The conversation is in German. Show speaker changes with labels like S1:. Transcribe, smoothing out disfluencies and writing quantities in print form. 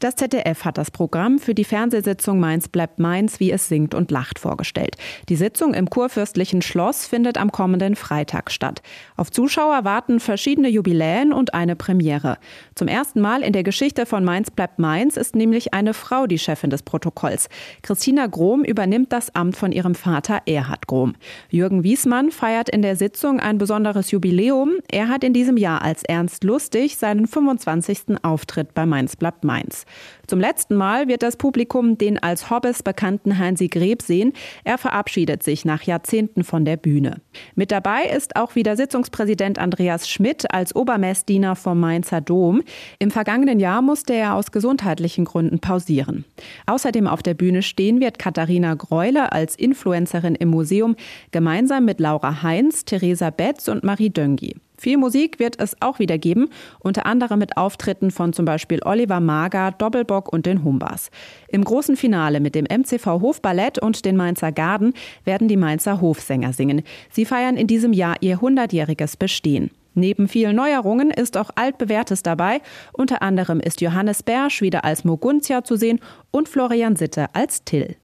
S1: Das ZDF hat das Programm für die Fernsehsitzung Mainz bleibt Mainz, wie es singt und lacht, vorgestellt. Die Sitzung im Kurfürstlichen Schloss findet am kommenden Freitag statt. Auf Zuschauer warten verschiedene Jubiläen und eine Premiere. Zum ersten Mal in der Geschichte von Mainz bleibt Mainz ist nämlich eine Frau die Chefin des Protokolls. Christina Grohm übernimmt das Amt von ihrem Vater Erhard Grohm. Jürgen Wiesmann feiert in der Sitzung ein besonderes Jubiläum. Er hat in diesem Jahr als Ernst Lustig seinen 25. Auftritt bei Mainz bleibt Mainz. Zum letzten Mal wird das Publikum den als Hobbes bekannten Heinzi Greb sehen. Er verabschiedet sich nach Jahrzehnten von der Bühne. Mit dabei ist auch wieder Sitzungspräsident Andreas Schmidt als Obermessdiener vom Mainzer Dom. Im vergangenen Jahr musste er aus gesundheitlichen Gründen pausieren. Außerdem auf der Bühne stehen wird Katharina Greule als Influencerin im Museum, gemeinsam mit Laura Heinz, Theresa Betz und Marie Döngi. Viel Musik wird es auch wieder geben, unter anderem mit Auftritten von zum Beispiel Oliver Mager, Doppelbock und den Humbas. Im großen Finale mit dem MCV Hofballett und den Mainzer Garden werden die Mainzer Hofsänger singen. Sie feiern in diesem Jahr ihr 100-jähriges Bestehen. Neben vielen Neuerungen ist auch Altbewährtes dabei. Unter anderem ist Johannes Bersch wieder als Moguntia zu sehen und Florian Sitte als Till.